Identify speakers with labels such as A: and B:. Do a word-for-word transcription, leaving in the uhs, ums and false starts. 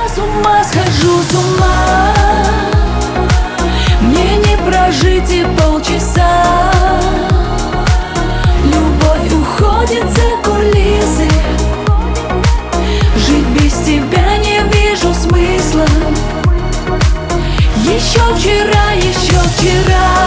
A: с ума схожу, с ума. Мне не прожить и полчаса. Любовь уходит за кулисы. Жить без тебя не вижу смысла. Еще вчера, еще вчера